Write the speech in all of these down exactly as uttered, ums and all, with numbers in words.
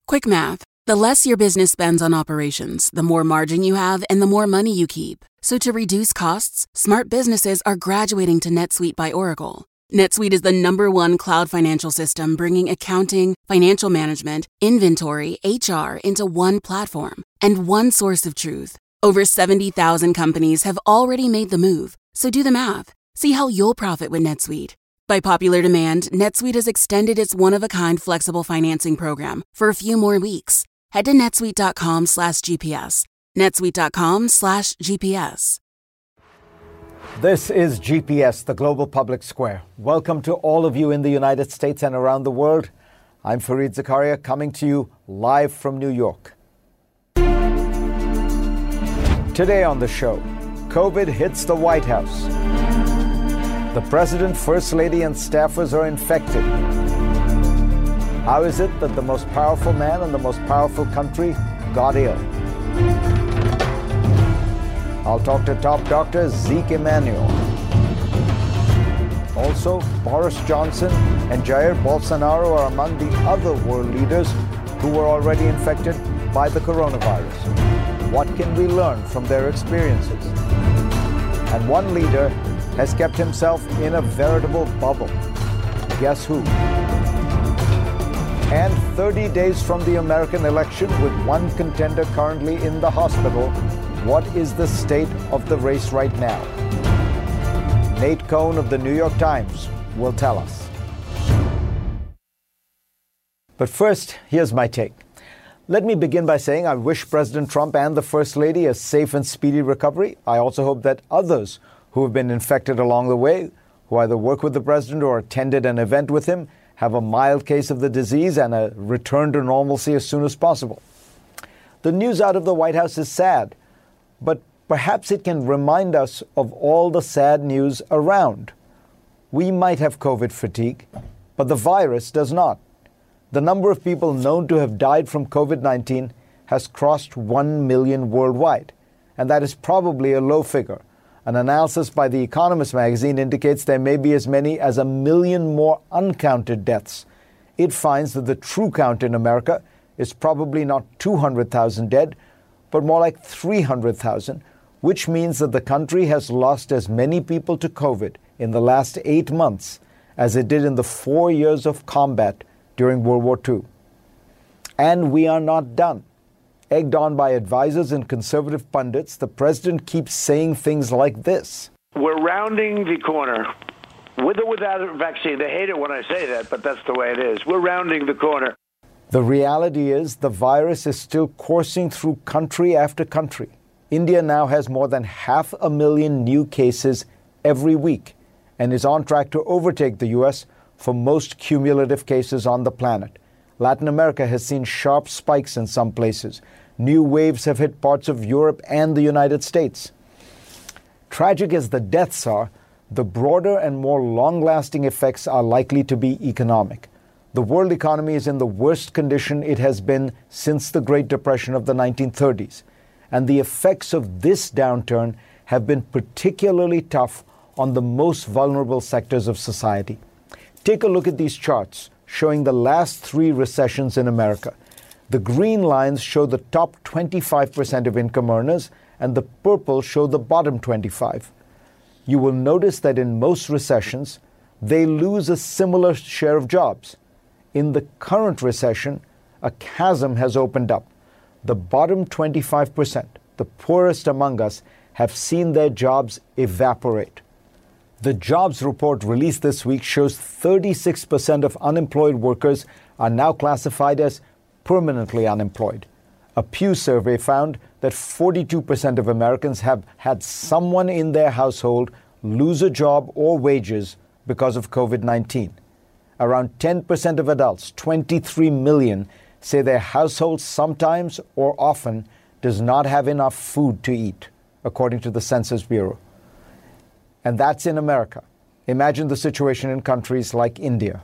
Quick math. The less your business spends on operations, the more margin you have and the more money you keep. So to reduce costs, smart businesses are graduating to NetSuite by Oracle. NetSuite is the number one cloud financial system bringing accounting, financial management, inventory, H R into one platform and one source of truth. Over seventy thousand companies have already made the move. So do the math. See how you'll profit with NetSuite. By popular demand, NetSuite has extended its one-of-a-kind flexible financing program for a few more weeks. Head to netsuite.com slash GPS. netsuite.com slash GPS. This is G P S, the Global Public Square. Welcome to all of you in the United States and around the world. I'm Fareed Zakaria, coming to you live from New York. Today on the show, COVID hits the White House. The President, First Lady, and staffers are infected. How is it that the most powerful man in the most powerful country got ill? I'll talk to top doctor Zeke Emanuel. Also, Boris Johnson and Jair Bolsonaro are among the other world leaders who were already infected by the coronavirus. What can we learn from their experiences? And one leader has kept himself in a veritable bubble. Guess who? And thirty days from the American election, with one contender currently in the hospital, what is the state of the race right now? Nate Cohn of the New York Times will tell us. But first, here's my take. Let me begin by saying I wish President Trump and the First Lady a safe and speedy recovery. I also hope that others who have been infected along the way, who either work with the president or attended an event with him, have a mild case of the disease and a return to normalcy as soon as possible. The news out of the White House is sad, but perhaps it can remind us of all the sad news around. We might have COVID fatigue, but the virus does not. The number of people known to have died from COVID nineteen has crossed one million worldwide, and that is probably a low figure. An analysis by The Economist magazine indicates there may be as many as a million more uncounted deaths. It finds that the true count in America is probably not two hundred thousand dead, but more like three hundred thousand, which means that the country has lost as many people to COVID in the last eight months as it did in the four years of combat during World War Two. And we are not done. Egged on by advisors and conservative pundits, the president keeps saying things like this. We're rounding the corner. With or without a vaccine. They hate it when I say that, but that's the way it is. We're rounding the corner. The reality is the virus is still coursing through country after country. India now has more than half a million new cases every week and is on track to overtake the U S for most cumulative cases on the planet. Latin America has seen sharp spikes in some places. New waves have hit parts of Europe and the United States. Tragic as the deaths are, the broader and more long-lasting effects are likely to be economic. The world economy is in the worst condition it has been since the Great Depression of the nineteen thirties. And the effects of this downturn have been particularly tough on the most vulnerable sectors of society. Take a look at these charts showing the last three recessions in America. The green lines show the top twenty-five percent of income earners, and the purple show the bottom twenty-five. You will notice that in most recessions, they lose a similar share of jobs. In the current recession, a chasm has opened up. The bottom twenty-five percent, the poorest among us, have seen their jobs evaporate. The jobs report released this week shows thirty-six percent of unemployed workers are now classified as permanently unemployed. A Pew survey found that forty-two percent of Americans have had someone in their household lose a job or wages because of COVID nineteen. Around ten percent of adults, twenty-three million, say their household sometimes or often does not have enough food to eat, according to the Census Bureau. And that's in America. Imagine the situation in countries like India.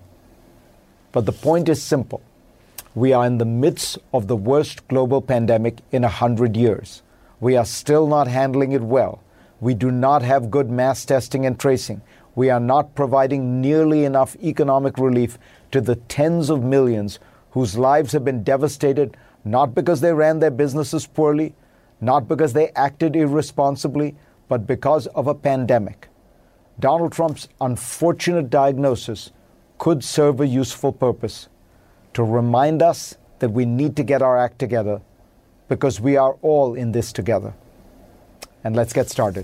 But the point is simple. We are in the midst of the worst global pandemic in a hundred years. We are still not handling it well. We do not have good mass testing and tracing. We are not providing nearly enough economic relief to the tens of millions whose lives have been devastated, not because they ran their businesses poorly, not because they acted irresponsibly, but because of a pandemic. Donald Trump's unfortunate diagnosis could serve a useful purpose to remind us that we need to get our act together because we are all in this together. And let's get started.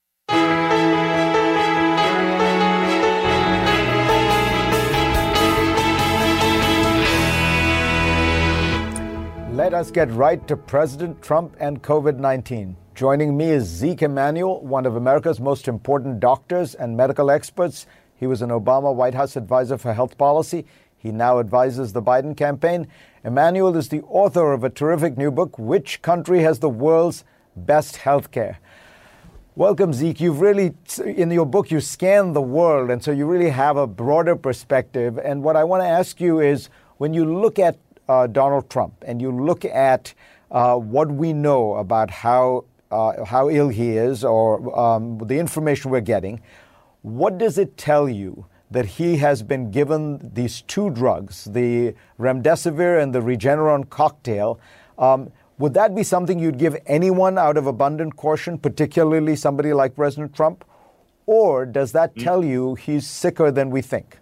Let us get right to President Trump and COVID nineteen. Joining me is Zeke Emanuel, one of America's most important doctors and medical experts. He was an Obama White House advisor for health policy. He now advises the Biden campaign. Emanuel is the author of a terrific new book, Which Country Has the World's Best Healthcare? Welcome, Zeke. You've really, in your book, you scan the world, and so you really have a broader perspective. And what I want to ask you is, when you look at uh, Donald Trump and you look at uh, what we know about how uh, how ill he is, or um, the information we're getting, what does it tell you that he has been given these two drugs, the remdesivir and the Regeneron cocktail? Um, would that be something you'd give anyone out of abundant caution, particularly somebody like President Trump? Or does that tell you he's sicker than we think?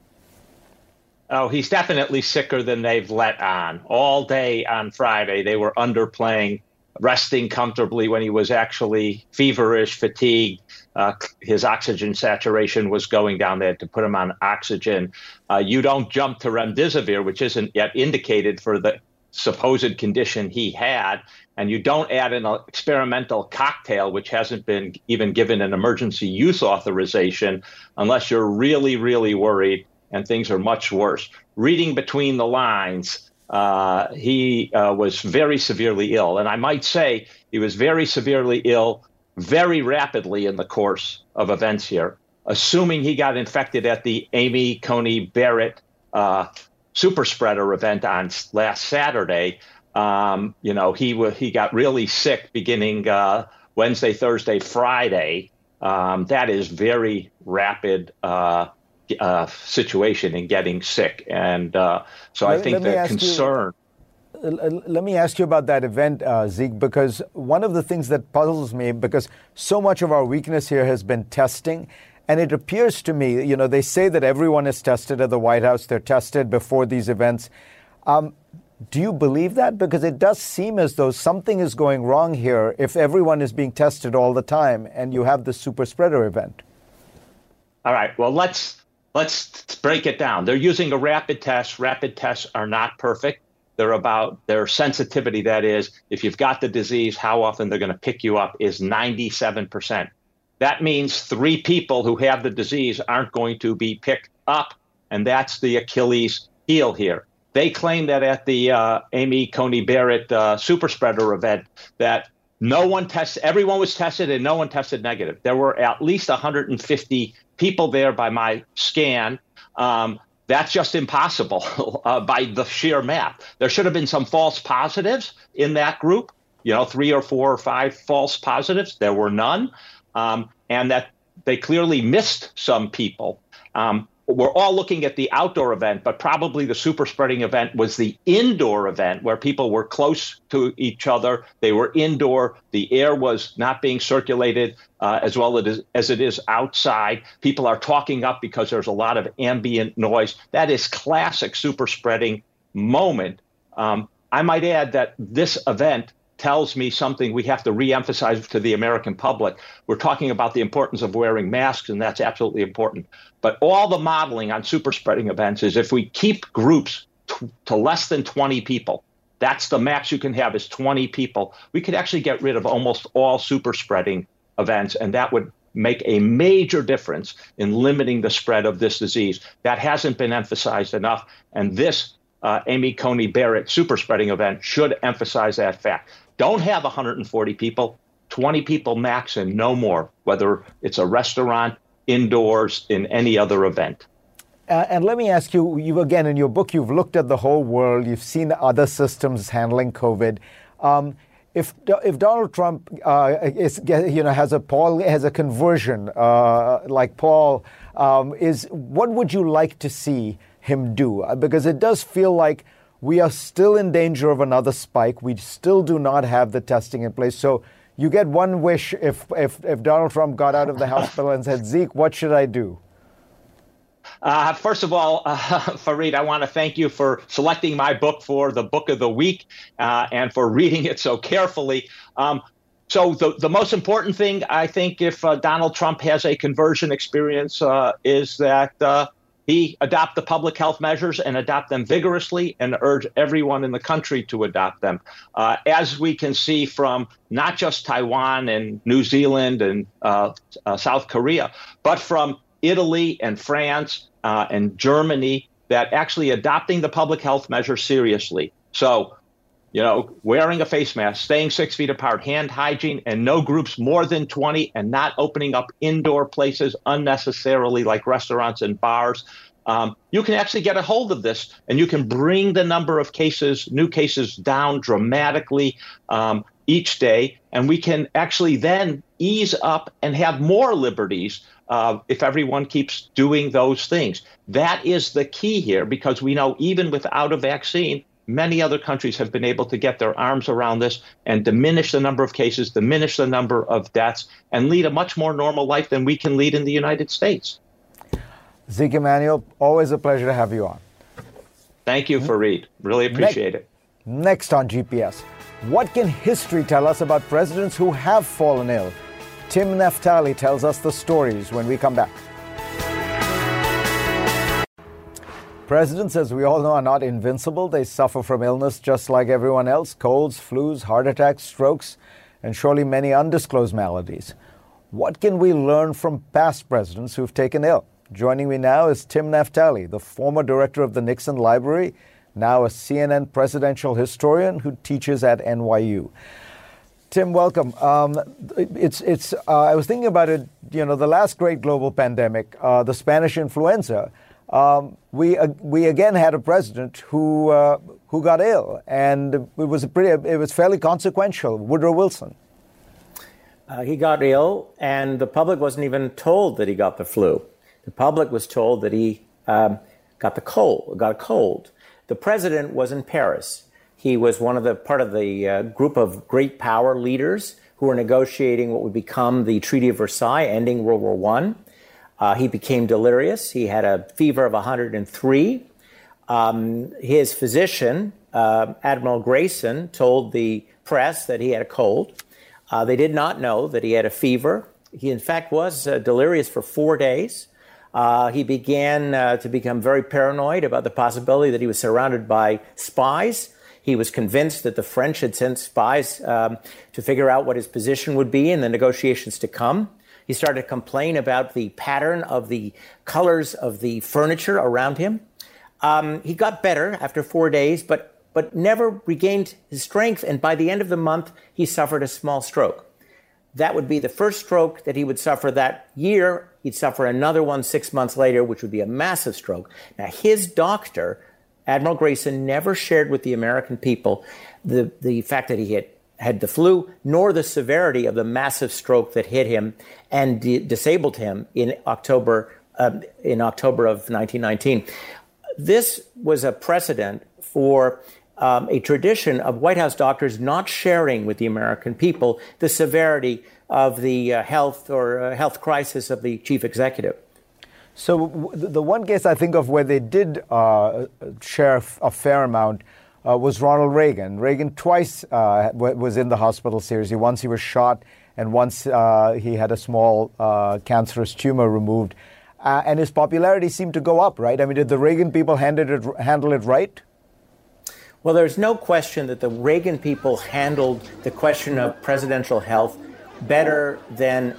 Oh, he's definitely sicker than they've let on. All day on Friday, they were underplaying, resting comfortably when he was actually feverish, fatigued. Uh, his oxygen saturation was going down. They had to put him on oxygen. Uh, you don't jump to remdesivir, which isn't yet indicated for the supposed condition he had, and you don't add an experimental cocktail, which hasn't been even given an emergency use authorization, unless you're really, really worried and things are much worse. Reading between the lines, uh, he uh, was very severely ill. And I might say he was very severely ill very rapidly in the course of events here, assuming he got infected at the Amy Coney Barrett uh, super spreader event on last Saturday. Um, you know, he w- he got really sick beginning uh, Wednesday, Thursday, Friday. Um, that is very rapid uh, uh, situation in getting sick. And uh, so let, I think the concern. You, let me ask you about that event, uh, Zeke, because one of the things that puzzles me, because so much of our weakness here has been testing. And it appears to me, you know, they say that everyone is tested at the White House. They're tested before these events. Um, do you believe that? Because it does seem as though something is going wrong here if everyone is being tested all the time and you have the super spreader event. All right. Well, let's let's break it down. They're using a rapid test. Rapid tests are not perfect. They're about their sensitivity. That is, if you've got the disease, how often they're going to pick you up is ninety-seven percent. That means three people who have the disease aren't going to be picked up, and that's the Achilles heel here. They claim that at the uh, Amy Coney Barrett uh, super spreader event that no one tested, everyone was tested and no one tested negative. There were at least one hundred fifty people there by my scan. Um, that's just impossible uh, by the sheer math. There should have been some false positives in that group, you know, three or four or five false positives. There were none. Um, and that they clearly missed some people. Um, we're all looking at the outdoor event, but probably the super spreading event was the indoor event where people were close to each other. They were indoor. The air was not being circulated uh, as well as, as it is outside. People are talking up because there's a lot of ambient noise. That is classic super spreading moment. Um, I might add that this event tells me something we have to reemphasize to the American public. We're talking about the importance of wearing masks, and that's absolutely important. But all the modeling on super spreading events is if we keep groups t- to less than twenty people, that's the max you can have is twenty people, we could actually get rid of almost all super spreading events, and that would make a major difference in limiting the spread of this disease. That hasn't been emphasized enough, and this uh, Amy Coney Barrett super spreading event should emphasize that fact. Don't have one hundred forty people, twenty people max and no more, whether it's a restaurant, indoors, in any other event. Uh, and let me ask you, you again, in your book, you've looked at the whole world. You've seen other systems handling COVID. Um, if if Donald Trump uh, is, you know, has a Paul has a conversion uh, like Paul, um, is what would you like to see him do? Because it does feel like we are still in danger of another spike. We still do not have the testing in place. So you get one wish if, if, if Donald Trump got out of the House bill and said, Zeke, what should I do? Uh, first of all, uh, Fareed, I want to thank you for selecting my book for the book of the week uh, and for reading it so carefully. Um, so the, the most important thing, I think, if uh, Donald Trump has a conversion experience, uh, is that uh, he adopt the public health measures and adopt them vigorously and urge everyone in the country to adopt them. Uh, as we can see from not just Taiwan and New Zealand and uh, uh, South Korea, but from Italy and France uh, and Germany, that actually adopting the public health measures seriously. So, you know, wearing a face mask, staying six feet apart, hand hygiene, and no groups more than twenty, and not opening up indoor places unnecessarily like restaurants and bars. Um, you can actually get a hold of this, and you can bring the number of cases, new cases, down dramatically um, each day. And we can actually then ease up and have more liberties uh, if everyone keeps doing those things. That is the key here, because we know even without a vaccine, many other countries have been able to get their arms around this and diminish the number of cases, diminish the number of deaths, and lead a much more normal life than we can lead in the United States. Zeke Emanuel, always a pleasure to have you on. Thank you, Fareed. Really appreciate ne- it. Next on G P S, what can history tell us about presidents who have fallen ill? Tim Naftali tells us the stories when we come back. Presidents, as we all know, are not invincible. They suffer from illness just like everyone else: colds, flus, heart attacks, strokes, and surely many undisclosed maladies. What can we learn from past presidents who've taken ill? Joining me now is Tim Naftali, the former director of the Nixon Library, now a C N N presidential historian who teaches at N Y U. Tim, welcome. Um, it's it's. Uh, I was thinking about it. You know, the last great global pandemic, uh, the Spanish influenza. Um, we uh, we again had a president who uh, who got ill, and it was a pretty. It was fairly consequential. Woodrow Wilson. Uh, he got ill, and the public wasn't even told that he got the flu. The public was told that he um, got the cold. Got a cold. The president was in Paris. He was one of the part of the uh, group of great power leaders who were negotiating what would become the Treaty of Versailles, ending World War One. Uh, he became delirious. He had a fever of one hundred three. Um, his physician, uh, Admiral Grayson, told the press that he had a cold. Uh, they did not know that he had a fever. He, in fact, was uh, delirious for four days. Uh, he began uh, to become very paranoid about the possibility that he was surrounded by spies. He was convinced that the French had sent spies um, to figure out what his position would be in the negotiations to come. He started to complain about the pattern of the colors of the furniture around him. Um, he got better after four days, but but never regained his strength. And by the end of the month, he suffered a small stroke. That would be the first stroke that he would suffer that year. He'd suffer another one six months later, which would be a massive stroke. Now, his doctor, Admiral Grayson, never shared with the American people the, the fact that he had had the flu, nor the severity of the massive stroke that hit him and di- disabled him in October um, in October of nineteen nineteen. This was a precedent for um, a tradition of White House doctors not sharing with the American people the severity of the uh, health or uh, health crisis of the chief executive. So w- the one case I think of where they did uh, share a fair amount Uh, was Ronald Reagan. Reagan twice uh, w- was in the hospital seriously. Once he was shot, and once uh, he had a small uh, cancerous tumor removed. Uh, and his popularity seemed to go up, right? I mean, did the Reagan people handle it, handle it right? Well, there's no question that the Reagan people handled the question of presidential health better than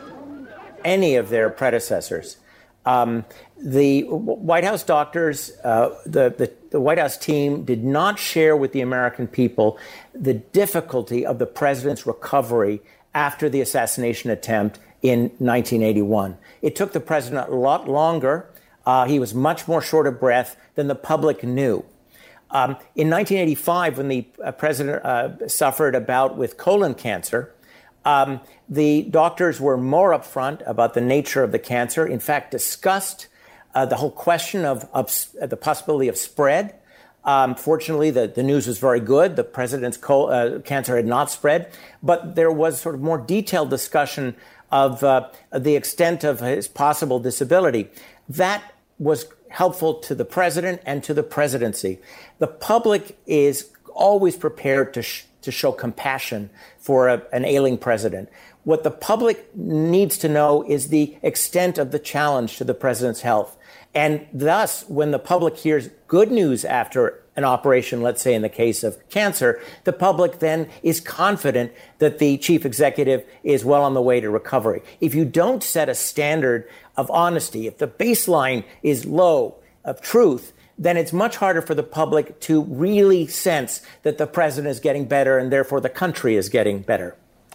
any of their predecessors. Um, the White House doctors, uh, the, the, the White House team did not share with the American people the difficulty of the president's recovery after the assassination attempt in nineteen eighty-one. It took the president a lot longer. Uh, he was much more short of breath than the public knew. Um, in nineteen eighty-five, when the uh, president uh, suffered a bout with colon cancer, Um, the doctors were more upfront about the nature of the cancer, in fact, discussed uh, the whole question of, of uh, the possibility of spread. Um, fortunately, the, the news was very good. The president's co- uh, cancer had not spread, but there was sort of more detailed discussion of uh, the extent of his possible disability. That was helpful to the president and to the presidency. The public is always prepared to sh- to show compassion for a, an ailing president. What the public needs to know is the extent of the challenge to the president's health. And thus, when the public hears good news after an operation, let's say in the case of cancer, the public then is confident that the chief executive is well on the way to recovery. If you don't set a standard of honesty, if the baseline is low of truth, then it's much harder for the public to really sense that the president is getting better and therefore the country is getting better.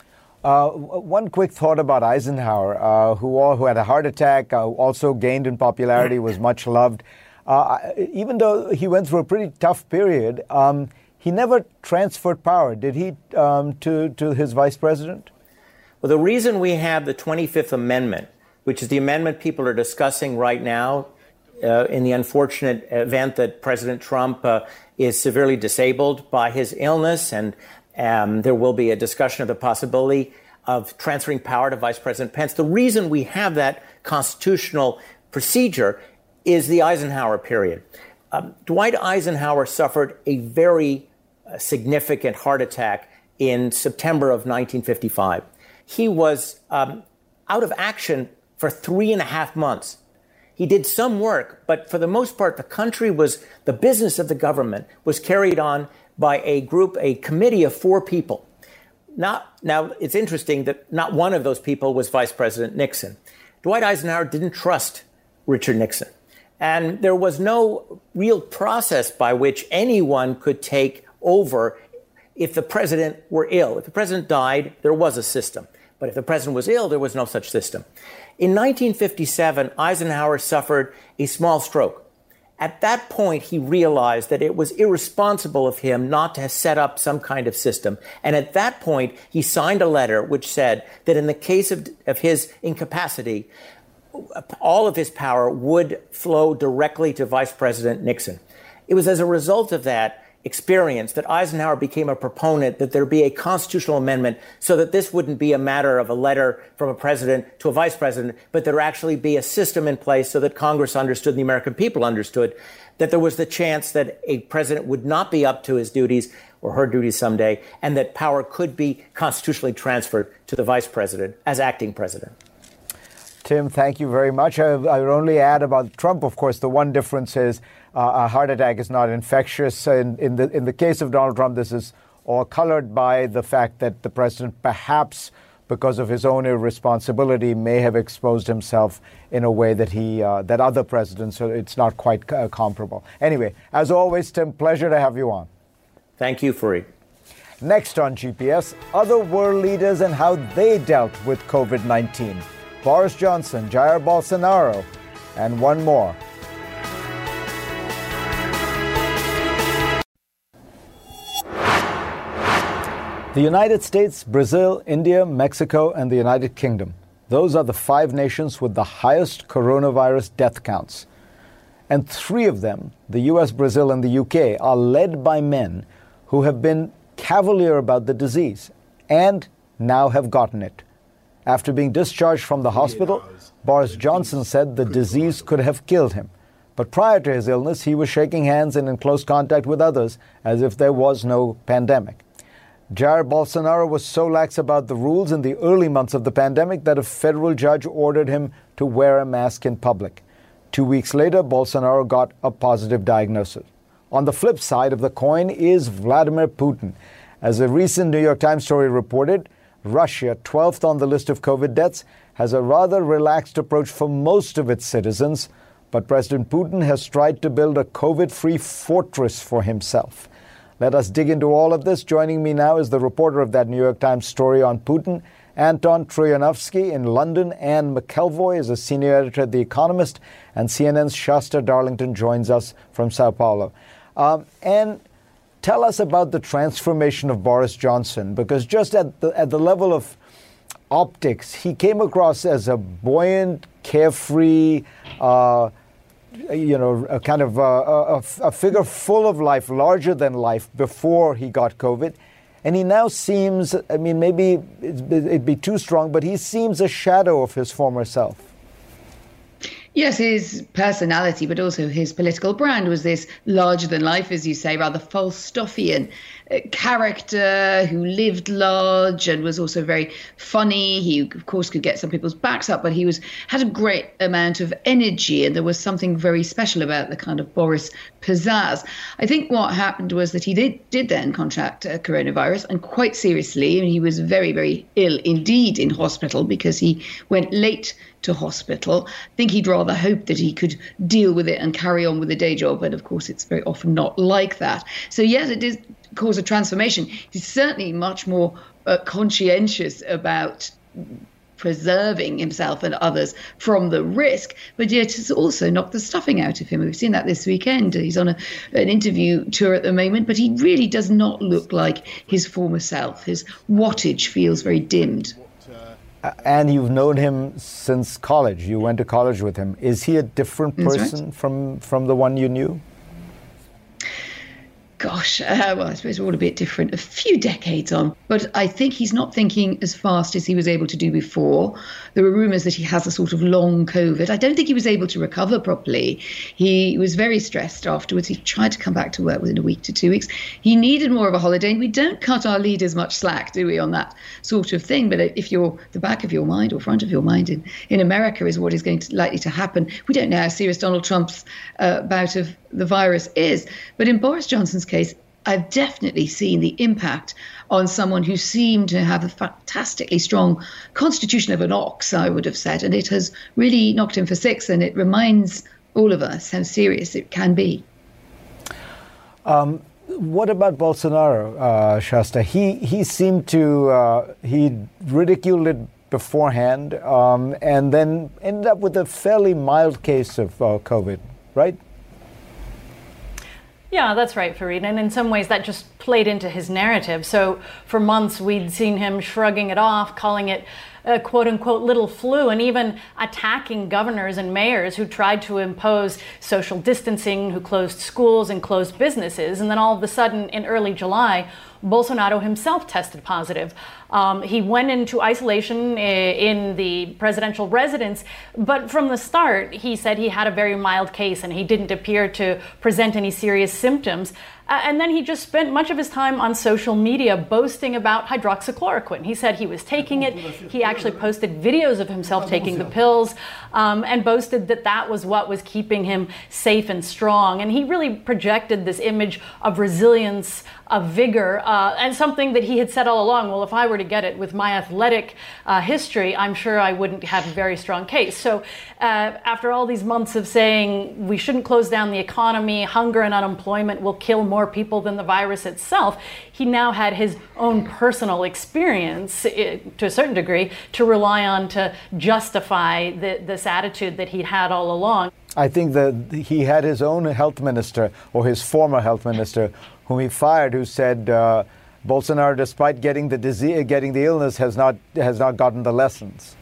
Uh, one quick thought about Eisenhower, uh, who, all, who had a heart attack, uh, also gained in popularity, was much loved. Uh, even though he went through a pretty tough period, um, he never transferred power, did he, um, to, to his vice president? Well, the reason we have the twenty-fifth Amendment, which is the amendment people are discussing right now, Uh, in the unfortunate event that President Trump uh, is severely disabled by his illness, and um, there will be a discussion of the possibility of transferring power to Vice President Pence. The reason we have that constitutional procedure is the Eisenhower period. Um, Dwight Eisenhower suffered a very uh, significant heart attack in September of nineteen fifty-five. He was um, out of action for three and a half months. He did some work, but for the most part, the country was, the business of the government was carried on by a group, a committee of four people. Not, now, it's interesting that not one of those people was Vice President Nixon. Dwight Eisenhower didn't trust Richard Nixon. And there was no real process by which anyone could take over if the president were ill. If the president died, there was a system. But if the president was ill, there was no such system. In nineteen fifty-seven, Eisenhower suffered a small stroke. At that point, he realized that it was irresponsible of him not to set up some kind of system. And at that point, he signed a letter which said that in the case of, of his incapacity, all of his power would flow directly to Vice President Nixon. It was as a result of that experience that Eisenhower became a proponent that there be a constitutional amendment so that this wouldn't be a matter of a letter from a president to a vice president, but there actually be a system in place so that Congress understood and the American people understood that there was the chance that a president would not be up to his duties or her duties someday, and that power could be constitutionally transferred to the vice president as acting president. Tim, thank you very much. I, I would only add about Trump, of course, the one difference is uh, a heart attack is not infectious. In, in, the, in the case of Donald Trump, this is all colored by the fact that the president, perhaps because of his own irresponsibility, may have exposed himself in a way that he uh, that other presidents, so it's not quite uh, comparable. Anyway, as always, Tim, pleasure to have you on. Thank you, Fareed. Next on G P S, other world leaders and how they dealt with COVID nineteen. Boris Johnson, Jair Bolsonaro, and one more. The United States, Brazil, India, Mexico, and the United Kingdom. Those are the five nations with the highest coronavirus death counts. And three of them, the U S, Brazil, and the U K, are led by men who have been cavalier about the disease and now have gotten it. After being discharged from the hospital, Boris Johnson said the disease could have killed him. But prior to his illness, he was shaking hands and in close contact with others as if there was no pandemic. Jair Bolsonaro was so lax about the rules in the early months of the pandemic that a federal judge ordered him to wear a mask in public. Two weeks later, Bolsonaro got a positive diagnosis. On the flip side of the coin is Vladimir Putin. As a recent New York Times story reported, Russia, twelfth on the list of COVID deaths, has a rather relaxed approach for most of its citizens, but President Putin has tried to build a COVID-free fortress for himself. Let us dig into all of this. Joining me now is the reporter of that New York Times story on Putin, Anton Troyanovsky in London. Anne McElvoy is a senior editor at The Economist, and C N N's Shasta Darlington joins us from Sao Paulo. Um, and tell us about the transformation of Boris Johnson, because just at the, at the level of optics, he came across as a buoyant, carefree, uh, you know, a kind of uh, a, a figure full of life, larger than life before he got COVID. And he now seems, I mean, maybe it'd be too strong, but he seems a shadow of his former self. Yes, his personality, but also his political brand was this larger than life, as you say, rather Falstaffian uh, character who lived large and was also very funny. He, of course, could get some people's backs up, but he was had a great amount of energy, and there was something very special about the kind of Boris pizzazz. I think what happened was that he did, did then contract uh, coronavirus, and quite seriously, and he was very, very ill indeed in hospital because he went late to hospital. I think he'd rather hope that he could deal with it and carry on with the day job. But of course, it's very often not like that. So yes, it did cause a transformation. He's certainly much more uh, conscientious about preserving himself and others from the risk, but yet it's also knocked the stuffing out of him. We've seen that this weekend. He's on a, an interview tour at the moment, but he really does not look like his former self. His wattage feels very dimmed. And you've known him since college. You went to college with him. Is he a different person right. from, from the one you knew? Gosh, uh, well, I suppose we're all a bit different, a few decades on. But I think he's not thinking as fast as he was able to do before. There were rumours that he has a sort of long COVID. I don't think he was able to recover properly. He was very stressed afterwards. He tried to come back to work within a week to two weeks. He needed more of a holiday. And we don't cut our leaders much slack, do we, on that sort of thing? But if you're the back of your mind or front of your mind in, in America is what is going to likely to happen. We don't know how serious Donald Trump's uh, bout of the virus is. But in Boris Johnson's case, I've definitely seen the impact on someone who seemed to have a fantastically strong constitution of an ox, I would have said, and it has really knocked him for six, and it reminds all of us how serious it can be. Um, what about Bolsonaro, uh, Shasta? He he seemed to, uh, he ridiculed it beforehand um, and then ended up with a fairly mild case of uh, COVID, right? Yeah, that's right, Fareed. And in some ways that just played into his narrative. So for months we'd seen him shrugging it off, calling it a quote unquote little flu, and even attacking governors and mayors who tried to impose social distancing, who closed schools and closed businesses. And then all of a sudden in early July, Bolsonaro himself tested positive. Um, he went into isolation in the presidential residence, but from the start, he said he had a very mild case and he didn't appear to present any serious symptoms. Uh, and then he just spent much of his time on social media boasting about hydroxychloroquine. He said he was taking it. He actually posted videos of himself taking the pills um, and boasted that that was what was keeping him safe and strong. And he really projected this image of resilience, of vigor, uh, and something that he had said all along, well, if I were to get it with my athletic uh, history, I'm sure I wouldn't have a very strong case. So uh, after all these months of saying we shouldn't close down the economy, hunger and unemployment will kill more people than the virus itself, he now had his own personal experience, it, to a certain degree, to rely on to justify the, this attitude that he'd had all along. I think that he had his own health minister, or his former health minister, whom he fired, who said uh, Bolsonaro, despite getting the disease, getting the illness, has not has not gotten the lessons.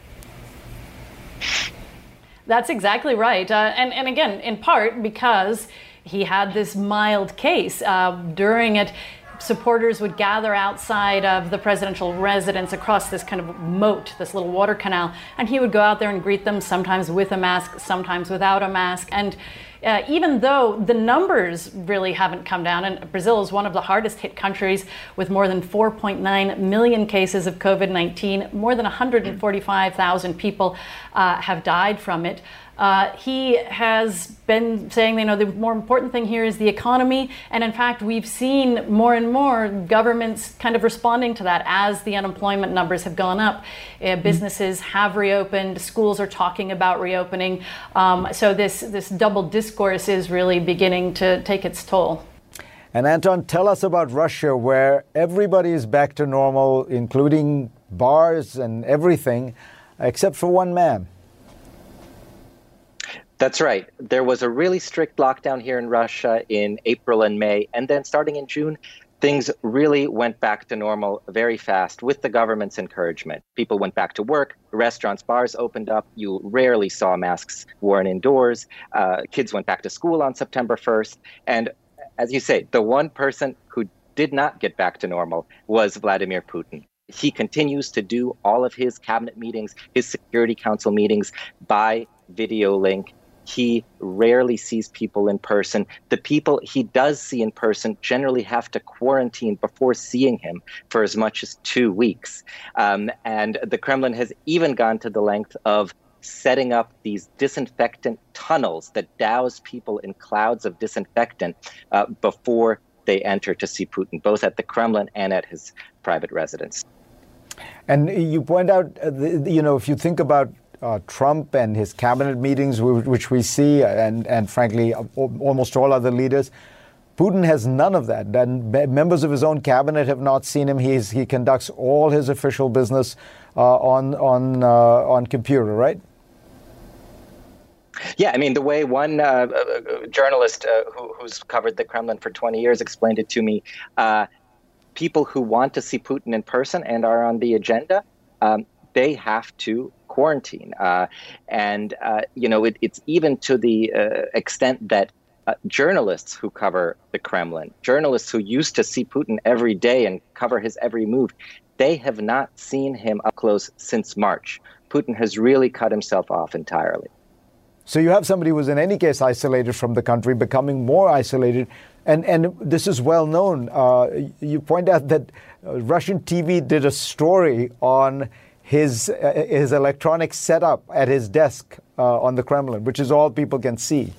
That's exactly right, uh, and and again, in part because he had this mild case. Uh, during it, supporters would gather outside of the presidential residence across this kind of moat, this little water canal, and he would go out there and greet them, sometimes with a mask, sometimes without a mask. And uh, even though the numbers really haven't come down, and Brazil is one of the hardest hit countries with more than four point nine million cases of COVID nineteen, more than one hundred forty-five thousand people uh, have died from it. Uh, he has been saying, you know, the more important thing here is the economy. And in fact, we've seen more and more governments kind of responding to that as the unemployment numbers have gone up. Uh, businesses have reopened. Schools are talking about reopening. Um, so this, this double discourse is really beginning to take its toll. And Anton, tell us about Russia, where everybody is back to normal, including bars and everything, except for one man. That's right. There was a really strict lockdown here in Russia in April and May. And then starting in June, things really went back to normal very fast with the government's encouragement. People went back to work, restaurants, bars opened up. You rarely saw masks worn indoors. Uh, kids went back to school on September first. And as you say, the one person who did not get back to normal was Vladimir Putin. He continues to do all of his cabinet meetings, his Security Council meetings by video link. He rarely sees people in person. The people he does see in person generally have to quarantine before seeing him for as much as two weeks. Um, and the Kremlin has even gone to the length of setting up these disinfectant tunnels that douse people in clouds of disinfectant uh, before they enter to see Putin, both at the Kremlin and at his private residence. And you point out, uh, the, you know, if you think about uh, Trump and his cabinet meetings, which we see, and, and frankly, almost all other leaders, Putin has none of that. And members of his own cabinet have not seen him. He's, he conducts all his official business uh, on, on, uh, on computer, right? Yeah, I mean, the way one uh, journalist uh, who, who's covered the Kremlin for twenty years explained it to me, uh, people who want to see Putin in person and are on the agenda, um, they have to quarantine. Uh, and, uh, you know, it, it's even to the uh, extent that uh, journalists who cover the Kremlin, journalists who used to see Putin every day and cover his every move, they have not seen him up close since March. Putin has really cut himself off entirely. So you have somebody who's in any case isolated from the country, becoming more isolated. And and this is well known. Uh, you point out that uh, Russian T V did a story on his uh, his electronic setup at his desk uh, on the Kremlin, which is all people can see.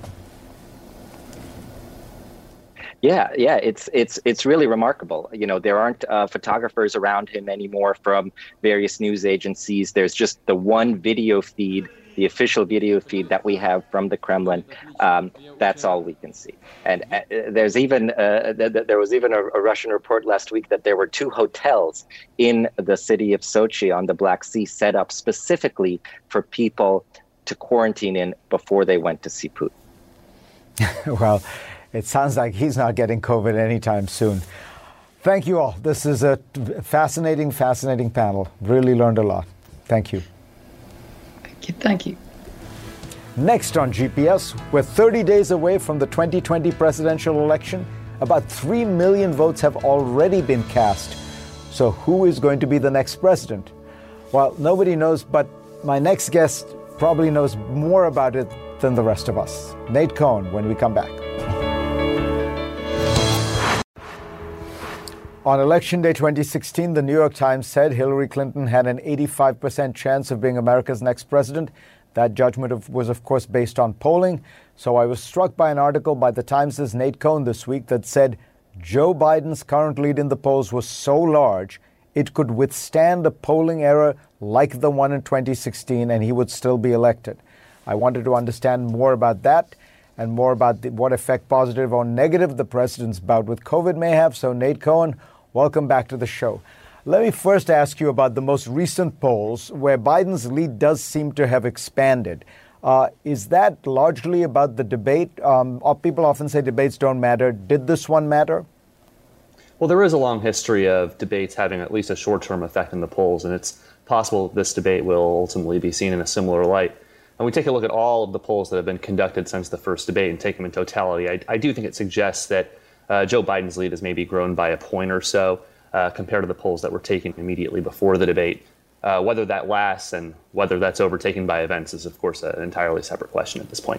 Yeah, yeah, it's it's it's really remarkable. You know, there aren't uh, photographers around him anymore from various news agencies. There's just the one video feed, the official video feed that we have from the Kremlin. Um, that's all we can see. And uh, there's even uh, th- th- there was even a, a Russian report last week that there were two hotels in the city of Sochi on the Black Sea set up specifically for people to quarantine in before they went to see Putin. Well, it sounds like he's not getting COVID anytime soon. Thank you all. This is a fascinating, fascinating panel. Really learned a lot. Thank you. Thank you. Thank you. Next on G P S, we're thirty days away from the twenty twenty presidential election. About three million votes have already been cast. So who is going to be the next president? Well, nobody knows, but my next guest probably knows more about it than the rest of us. Nate Cohn, when we come back. On Election Day twenty sixteen, the New York Times said Hillary Clinton had an eighty-five percent chance of being America's next president. That judgment of, was, of course, based on polling. So I was struck by an article by the Times' Nate Cohn this week that said Joe Biden's current lead in the polls was so large it could withstand a polling error like the one in twenty sixteen, and he would still be elected. I wanted to understand more about that and more about the, what effect, positive or negative, the president's bout with COVID may have. So, Nate Cohn, welcome back to the show. Let me first ask you about the most recent polls where Biden's lead does seem to have expanded. Uh, is that largely about the debate? Um, people often say debates don't matter. Did this one matter? Well, there is a long history of debates having at least a short-term effect in the polls, and it's possible this debate will ultimately be seen in a similar light. And we take a look at all of the polls that have been conducted since the first debate and take them in totality. I, I do think it suggests that uh, Joe Biden's lead has maybe grown by a point or so uh, compared to the polls that were taken immediately before the debate. Uh, whether that lasts and whether that's overtaken by events is, of course, an entirely separate question at this point.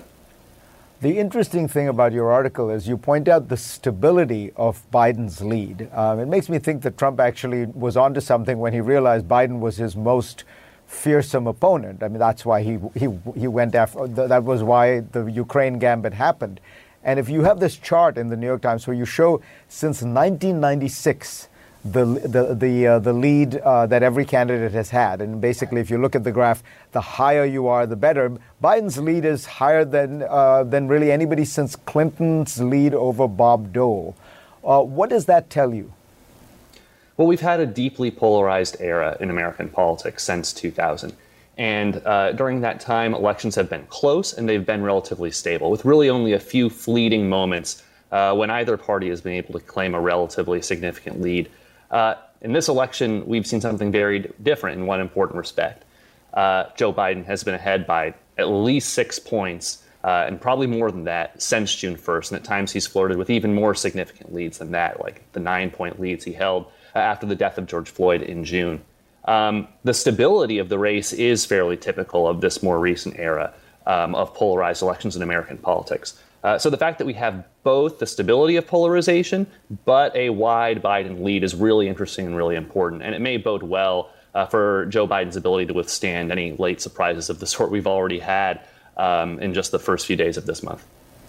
The interesting thing about your article is you point out the stability of Biden's lead. Um, it makes me think that Trump actually was onto something when he realized Biden was his most fearsome opponent. I mean, that's why he he he went after. That was why the Ukraine gambit happened. And if you have this chart in the New York Times where you show since nineteen ninety-six the the the uh, the lead uh, that every candidate has had, and basically if you look at the graph, the higher you are, the better. Biden's lead is higher than uh, than really anybody since Clinton's lead over Bob Dole. Uh, what does that tell you? Well, we've had a deeply polarized era in American politics since two thousand. And uh, during that time, elections have been close and they've been relatively stable, with really only a few fleeting moments uh, when either party has been able to claim a relatively significant lead. Uh, in this election, we've seen something very different in one important respect. Uh, Joe Biden has been ahead by at least six points, uh, and probably more than that, since June first. And at times he's flirted with even more significant leads than that, like the nine-point leads he held uh, after the death of George Floyd in June. Um, the stability of the race is fairly typical of this more recent era um, of polarized elections in American politics. Uh, so the fact that we have both the stability of polarization, but a wide Biden lead is really interesting and really important. And it may bode well uh, for Joe Biden's ability to withstand any late surprises of the sort we've already had um, in just the first few days of this month.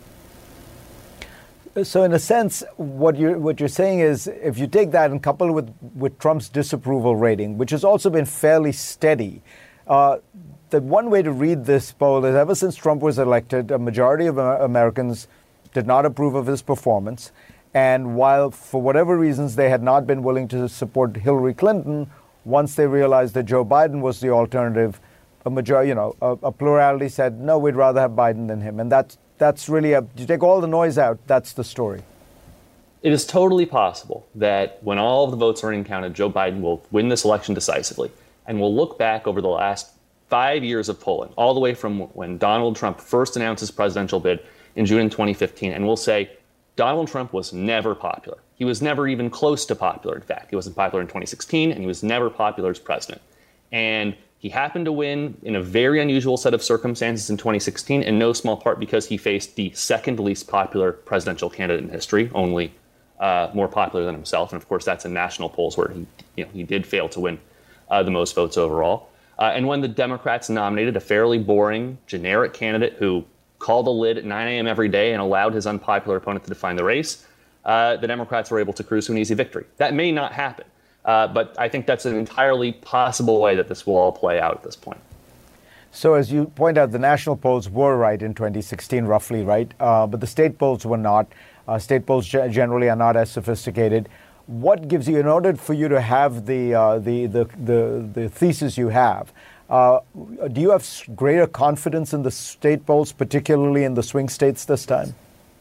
So in a sense, what you're, what you're saying is if you take that and couple it with, with Trump's disapproval rating, which has also been fairly steady, uh, the one way to read this poll is ever since Trump was elected, a majority of Americans did not approve of his performance. And while for whatever reasons they had not been willing to support Hillary Clinton, once they realized that Joe Biden was the alternative, a majority, you know, a, a plurality said, no, we'd rather have Biden than him. And that's, that's really, a, you take all the noise out, that's the story. It is totally possible that when all of the votes are in counted, Joe Biden will win this election decisively. And we'll look back over the last five years of polling, all the way from when Donald Trump first announced his presidential bid in June twenty fifteen, and we'll say Donald Trump was never popular. He was never even close to popular, in fact. He wasn't popular in twenty sixteen, and he was never popular as president. And he happened to win in a very unusual set of circumstances in twenty sixteen, in no small part because he faced the second least popular presidential candidate in history, only uh, more popular than himself. And of course, that's in national polls where he, you know, he did fail to win uh, the most votes overall. Uh, and when the Democrats nominated a fairly boring, generic candidate who called a lid at nine a.m. every day and allowed his unpopular opponent to define the race, uh, the Democrats were able to cruise to an easy victory. That may not happen, uh, but I think that's an entirely possible way that this will all play out at this point. So as you point out, the national polls were right in twenty sixteen, roughly right, uh, but the state polls were not. Uh, state polls g- generally are not as sophisticated. What gives you, in order for you to have the uh, the, the the the thesis you have, uh, do you have greater confidence in the state polls, particularly in the swing states this time?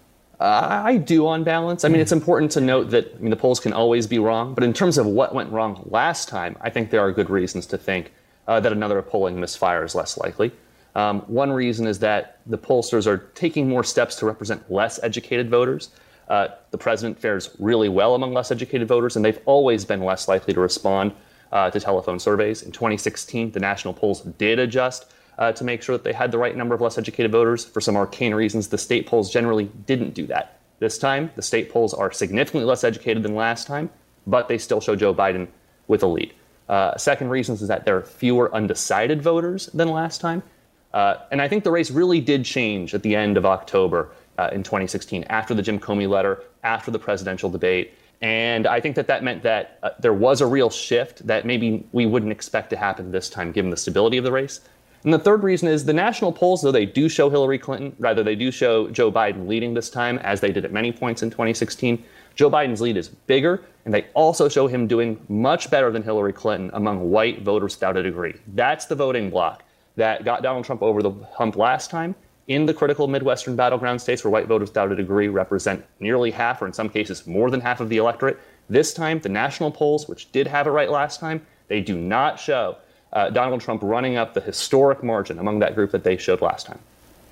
Uh, I do, on balance. I mean, it's important to note that I mean the polls can always be wrong, but in terms of what went wrong last time, I think there are good reasons to think uh, that another polling misfire is less likely. Um, one reason is that the pollsters are taking more steps to represent less educated voters. Uh, the president fares really well among less educated voters, and they've always been less likely to respond uh, to telephone surveys. In twenty sixteen, the national polls did adjust uh, to make sure that they had the right number of less educated voters. For some arcane reasons, the state polls generally didn't do that. This time, the state polls are significantly less educated than last time, but they still show Joe Biden with a lead. Uh, second reason is that there are fewer undecided voters than last time. Uh, and I think the race really did change at the end of October uh, in twenty sixteen, after the Jim Comey letter, after the presidential debate. And I think that that meant that uh, there was a real shift that maybe we wouldn't expect to happen this time, given the stability of the race. And the third reason is the national polls, though they do show Hillary Clinton, rather they do show Joe Biden leading this time, as they did at many points in twenty sixteen. Joe Biden's lead is bigger, and they also show him doing much better than Hillary Clinton among white voters without a degree. That's the voting bloc that got Donald Trump over the hump last time. In the critical Midwestern battleground states where white voters without a degree represent nearly half, or in some cases more than half of the electorate, this time the national polls, which did have it right last time, they do not show uh, Donald Trump running up the historic margin among that group that they showed last time.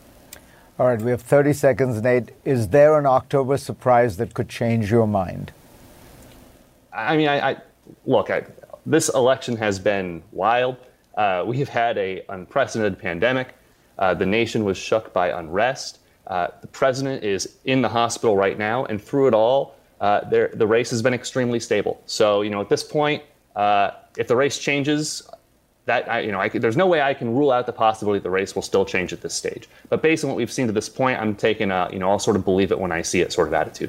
All right, we have thirty seconds, Nate. Is there an October surprise that could change your mind? I mean, I, I look, I, this election has been wild. Uh, we have had an unprecedented pandemic. Uh, the nation was shook by unrest. Uh, the president is in the hospital right now, and through it all, uh, there, the race has been extremely stable. So, you know, at this point, uh, if the race changes, that I, you know, I, there's no way I can rule out the possibility that the race will still change at this stage. But based on what we've seen to this point, I'm taking a, you know, I'll sort of believe it when I see it sort of attitude.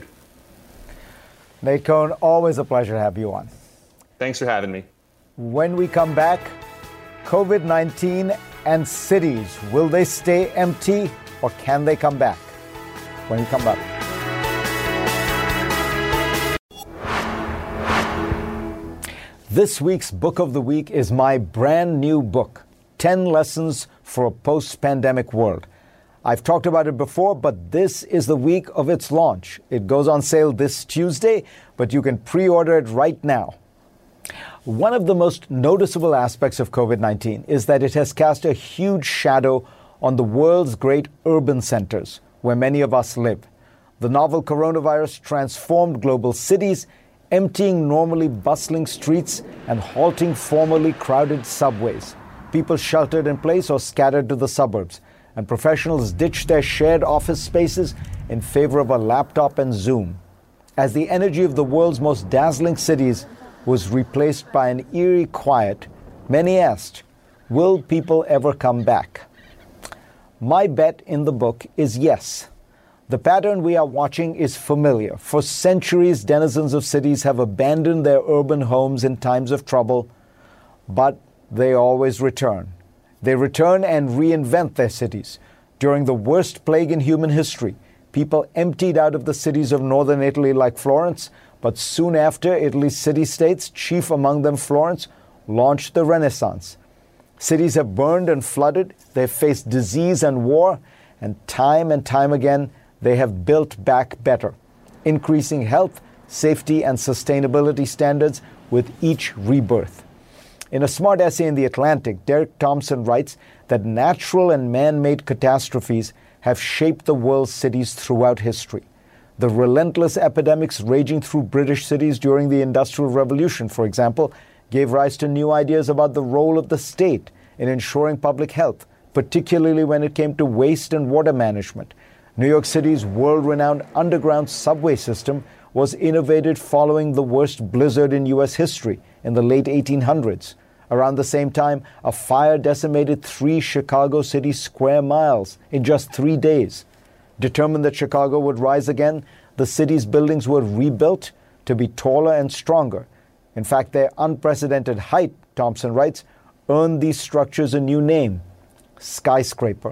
Nate Cohn, always a pleasure to have you on. Thanks for having me. When we come back, COVID nineteen and cities, will they stay empty or can they come back? When we come back. This week's book of the week is my brand new book, ten Lessons for a Post-Pandemic World. I've talked about it before, but this is the week of its launch. It goes on sale this Tuesday, but you can pre-order it right now. One of the most noticeable aspects of COVID nineteen is that it has cast a huge shadow on the world's great urban centers, where many of us live. The novel coronavirus transformed global cities, emptying normally bustling streets and halting formerly crowded subways. People sheltered in place or scattered to the suburbs, and professionals ditched their shared office spaces in favor of a laptop and Zoom. As the energy of the world's most dazzling cities was replaced by an eerie quiet, many asked, will people ever come back? My bet in the book is yes. The pattern we are watching is familiar. For centuries, denizens of cities have abandoned their urban homes in times of trouble, but they always return. They return and reinvent their cities. During the worst plague in human history, people emptied out of the cities of northern Italy like Florence, but soon after, Italy's city-states, chief among them Florence, launched the Renaissance. Cities have burned and flooded, they've faced disease and war, and time and time again, they have built back better, increasing health, safety, and sustainability standards with each rebirth. In a smart essay in The Atlantic, Derek Thompson writes that natural and man-made catastrophes have shaped the world's cities throughout history. The relentless epidemics raging through British cities during the Industrial Revolution, for example, gave rise to new ideas about the role of the state in ensuring public health, particularly when it came to waste and water management. New York City's world-renowned underground subway system was innovated following the worst blizzard in U S history in the late eighteen hundreds. Around the same time, a fire decimated three Chicago city square miles in just three days. Determined that Chicago would rise again, the city's buildings were rebuilt to be taller and stronger. In fact, their unprecedented height, Thompson writes, earned these structures a new name, skyscraper.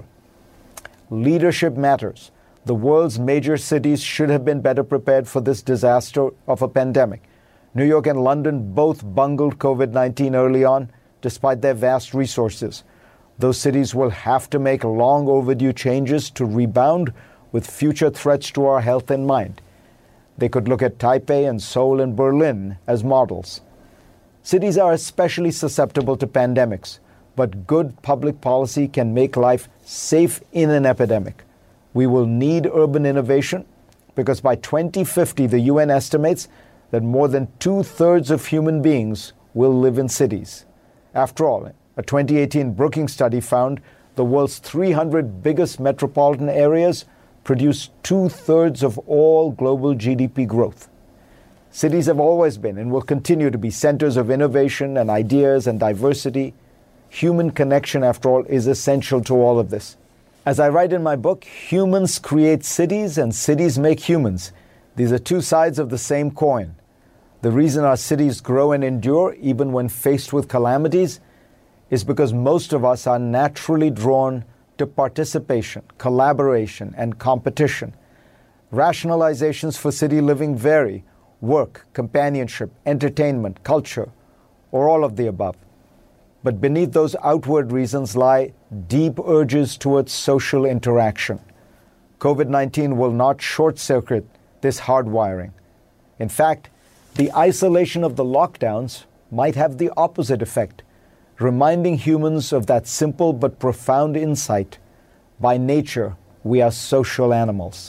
Leadership matters. The world's major cities should have been better prepared for this disaster of a pandemic. New York and London both bungled COVID nineteen early on, despite their vast resources. Those cities will have to make long overdue changes to rebound with future threats to our health in mind. They could look at Taipei and Seoul and Berlin as models. Cities are especially susceptible to pandemics, but good public policy can make life safe in an epidemic. We will need urban innovation because by twenty fifty, the U N estimates that more than two-thirds of human beings will live in cities. After all, a twenty eighteen Brookings study found the world's three hundred biggest metropolitan areas produce two-thirds of all global G D P growth. Cities have always been and will continue to be centers of innovation and ideas and diversity. Human connection, after all, is essential to all of this. As I write in my book, humans create cities and cities make humans. These are two sides of the same coin. The reason our cities grow and endure, even when faced with calamities, is because most of us are naturally drawn to participation, collaboration, and competition. Rationalizations for city living vary: work, companionship, entertainment, culture, or all of the above. But beneath those outward reasons lie deep urges towards social interaction. COVID nineteen will not short-circuit this hardwiring. In fact, the isolation of the lockdowns might have the opposite effect, reminding humans of that simple but profound insight: by nature, we are social animals.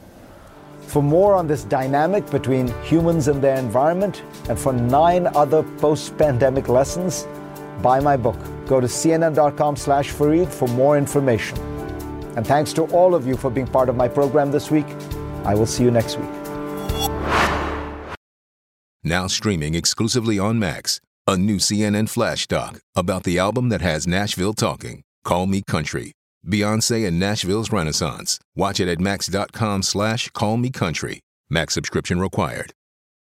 For more on this dynamic between humans and their environment, and for nine other post-pandemic lessons, buy my book. Go to cnn.com slash Fareed for more information. And thanks to all of you for being part of my program this week. I will see you next week. Now streaming exclusively on Max, a new C N N Flash doc about the album that has Nashville talking, Call Me Country. Beyonce and Nashville's Renaissance. Watch it at max.com slash call me country. Max subscription required.